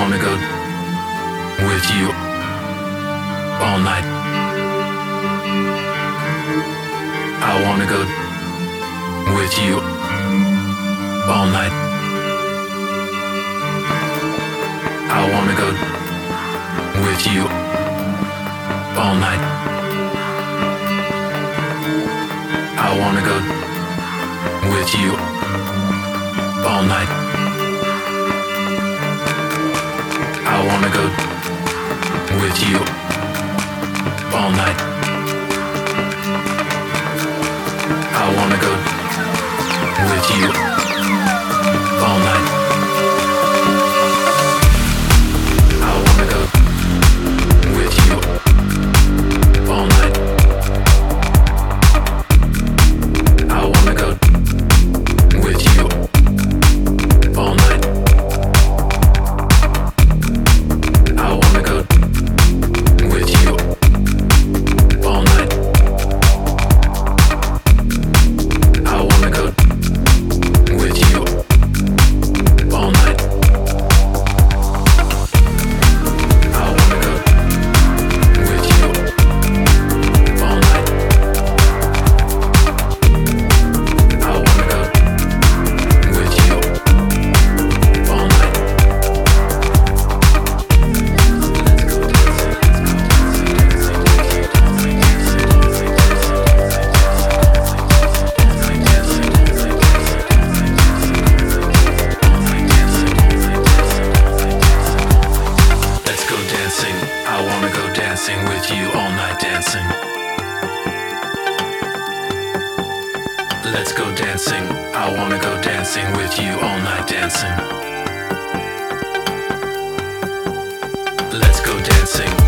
wanna go with you all night. I wanna go with you all night. I wanna go with you all night. I wanna go with you all night. I wanna go with you all night. I wanna go with you all night. I wanna go with you all night. I wanna go with you all night. I wanna go with you all night. I wanna go with you all night. I wanna go with you all night. I wanna go with you all night. Let's go dancing. I wanna go dancing with you all night dancing. Let's go dancing. I wanna go dancing with you all night dancing. Let's go dancing.